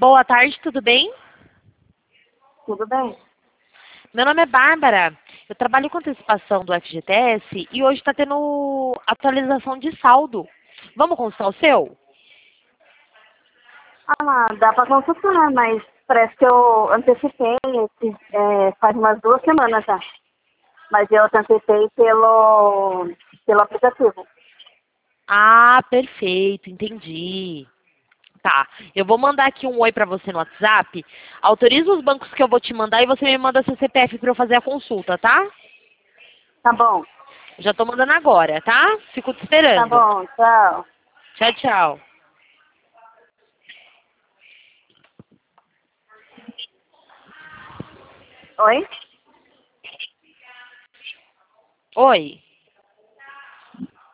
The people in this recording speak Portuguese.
Boa tarde, tudo bem? Tudo bem? Meu nome é Bárbara. Eu trabalho com antecipação do FGTS e hoje está tendo atualização de saldo. Vamos consultar o seu? Ah, dá para consultar, mas parece que eu antecipei faz umas 2 semanas já. Mas eu antecipei pelo aplicativo. Ah, perfeito, entendi. Tá, eu vou mandar aqui um oi para você no WhatsApp. Autoriza os bancos que eu vou te mandar e você me manda seu CPF para eu fazer a consulta, tá? Tá bom, Já tô mandando agora, tá? Fico te tá esperando. bom, tchau. Tchau, tchau. Oi? Oi.